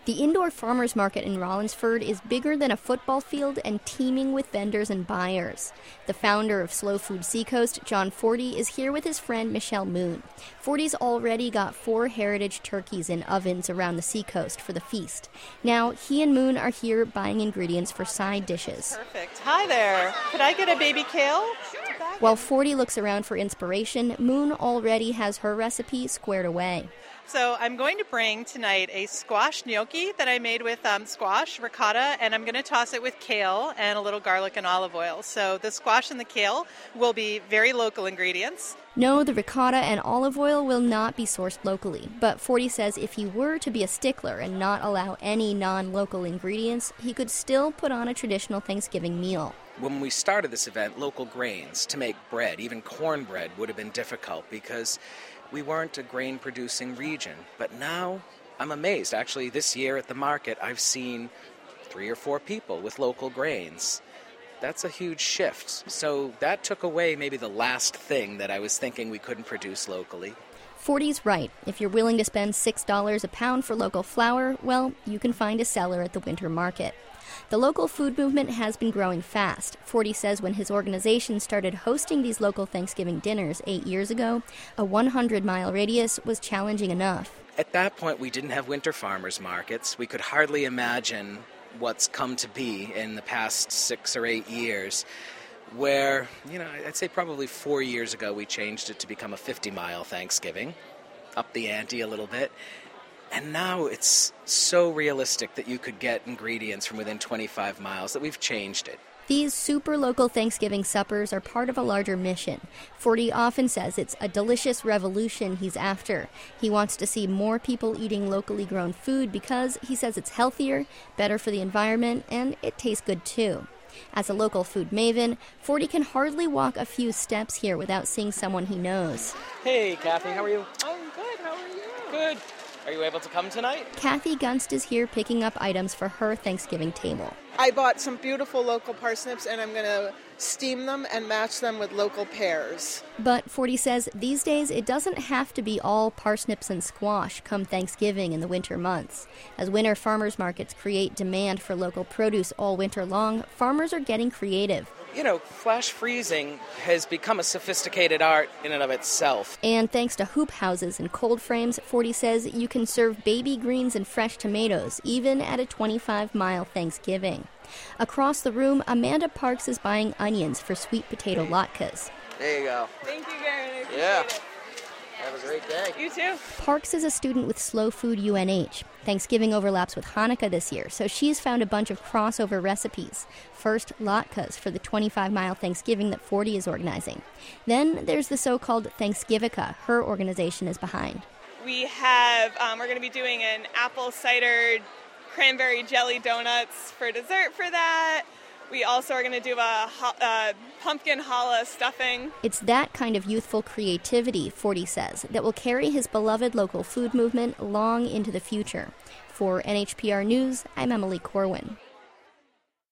The indoor farmers market in Rollinsford is bigger than a football field and teeming with vendors and buyers. The founder of Slow Food Seacoast, John Forty, is here with his friend Michelle Moon. Forty's already got 4 heritage turkeys in ovens around the seacoast for the feast. Now, he and Moon are here buying ingredients for side dishes. Perfect. Hi there. Could I get a baby kale? While Forty looks around for inspiration, Moon already has her recipe squared away. So I'm going to bring tonight a squash gnocchi that I made with squash, ricotta, and I'm going to toss it with kale and a little garlic and olive oil. So the squash and the kale will be very local ingredients. No, the ricotta and olive oil will not be sourced locally, but Forty says if he were to be a stickler and not allow any non-local ingredients, he could still put on a traditional Thanksgiving meal. When we started this event, local grains to make bread, even cornbread, would have been difficult because we weren't a grain-producing region. But now, I'm amazed. Actually, this year at the market, I've seen 3 or 4 people with local grains. That's a huge shift. So that took away maybe the last thing that I was thinking we couldn't produce locally. Forty's right. If you're willing to spend $6 a pound for local flour, well, you can find a seller at the winter market. The local food movement has been growing fast. Forty says when his organization started hosting these local Thanksgiving dinners 8 years ago, a 100-mile radius was challenging enough. At that point, we didn't have winter farmers markets. We could hardly imagine what's come to be in the past 6 or 8 years, where, I'd say probably 4 years ago we changed it to become a 50-mile Thanksgiving, up the ante a little bit. And now it's so realistic that you could get ingredients from within 25 miles that we've changed it. These super local Thanksgiving suppers are part of a larger mission. Forty often says it's a delicious revolution he's after. He wants to see more people eating locally grown food because he says it's healthier, better for the environment, and it tastes good too. As a local food maven, Forty can hardly walk a few steps here without seeing someone he knows. Hey, Kathy, how are you? I'm good. How are you? Good. Are you able to come tonight? Kathy Gunst is here picking up items for her Thanksgiving table. I bought some beautiful local parsnips, and I'm going to steam them and match them with local pears. But Forty says these days it doesn't have to be all parsnips and squash come Thanksgiving in the winter months. As winter farmers markets create demand for local produce all winter long, farmers are getting creative. Flash freezing has become a sophisticated art in and of itself. And thanks to hoop houses and cold frames, Forty says you can serve baby greens and fresh tomatoes, even at a 25-mile Thanksgiving. Across the room, Amanda Parks is buying onions for sweet potato latkes. There you go. Thank you, Garen. I appreciate it. Have a great day. You too. Parks is a student with Slow Food UNH. Thanksgiving overlaps with Hanukkah this year, so she's found a bunch of crossover recipes. First, latkes for the 25-mile Thanksgiving that Forty is organizing. Then there's the so-called Thanksgivica her organization is behind. We have, we're going to be doing an apple cider cranberry jelly donuts for dessert for that. We also are going to do a pumpkin challah stuffing. It's that kind of youthful creativity, Forty says, that will carry his beloved local food movement long into the future. For NHPR News, I'm Emily Corwin.